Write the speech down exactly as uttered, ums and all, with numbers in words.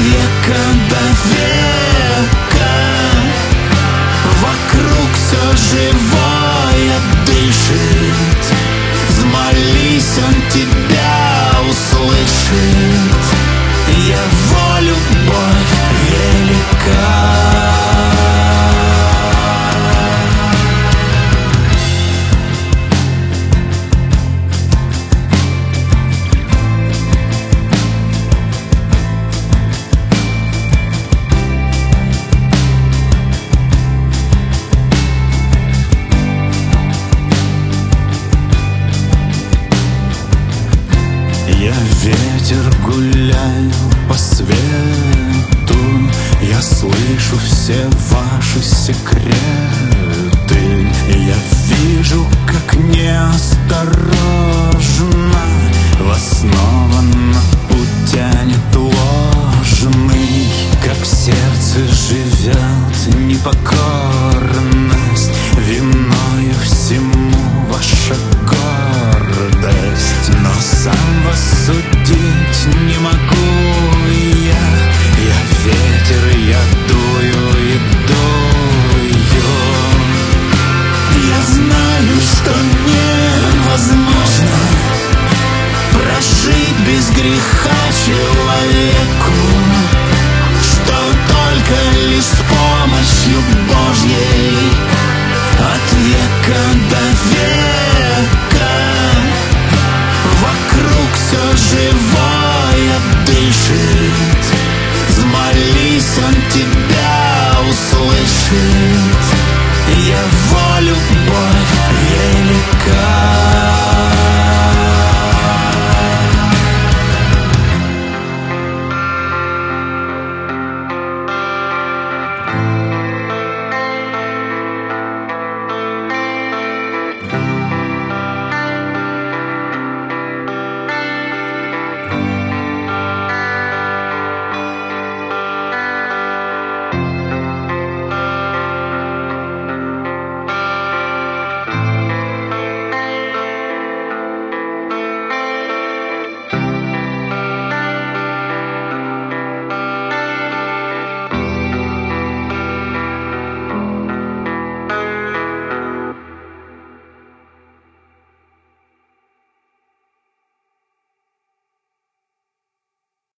века до века вокруг все живое дышит. Взмолись, он тебя услышит. Его любовь велика. Я ветер, гуляю по свету, я слышу все ваши секреты. Я вижу, как неосторожно вас снова на путь тянет ложный. Как в сердце живет непокорность, виною всему ваша гордость. Но сам вас судить не могу я. Я ветер, я дую и дую. Я знаю, что невозможно прожить без греха человеку, что только лишь с помощью Божьей от века до века вокруг все живое дышит. Взмолись, он тебя услышит. Его любовь велика.